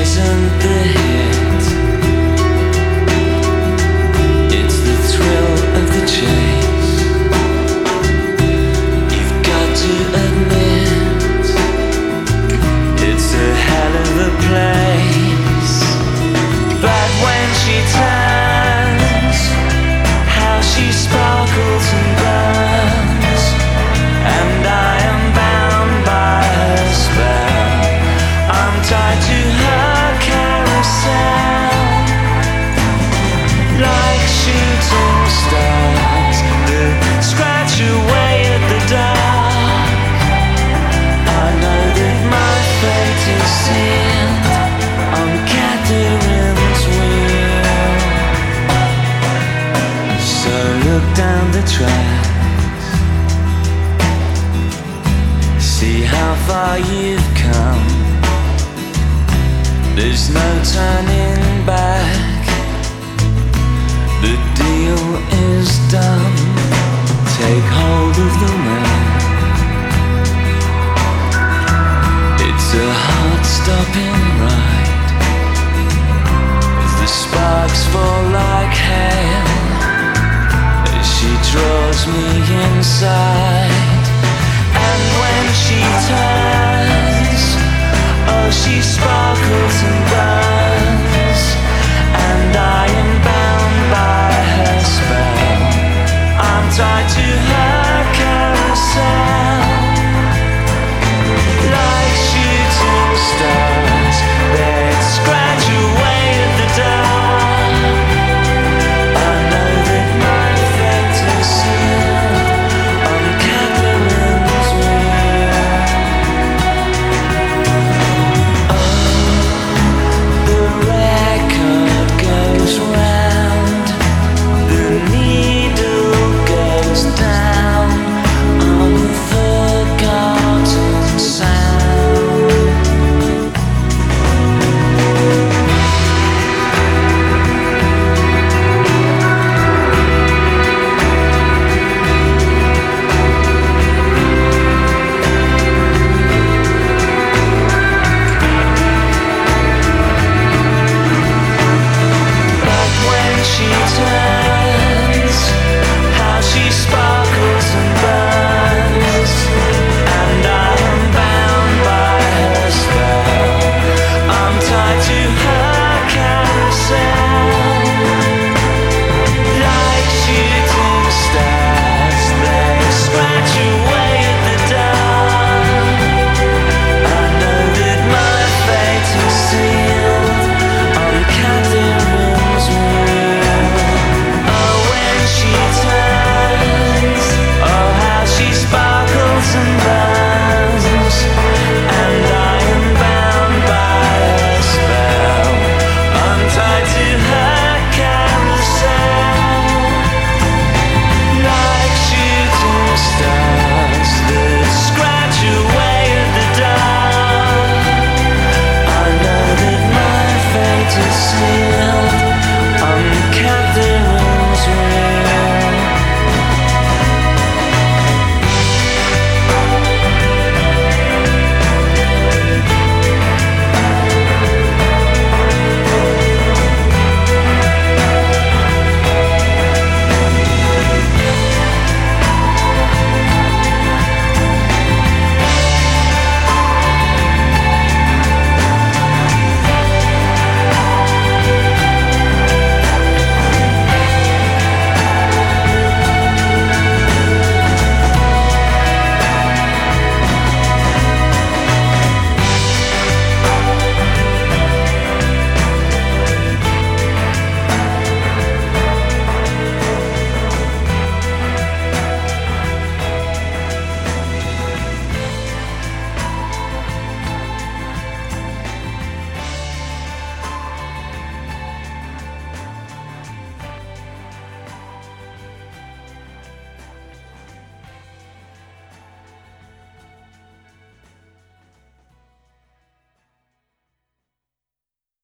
isn't the hit. It's the thrill of the chase. You've got to admit, it's a hell of a place. But when she turns, how she sparkles and burns, and I am bound by her spell. I'm tied to her carousel, like shooting stars that scratch away at the dark. I know that my fate is sealed on Catherine's wheel. So look down the tracks, see how far you've come. There's no turning back, the deal is done. Take hold of the man. It's a heart-stopping ride, the sparks fall like hail as she draws me inside.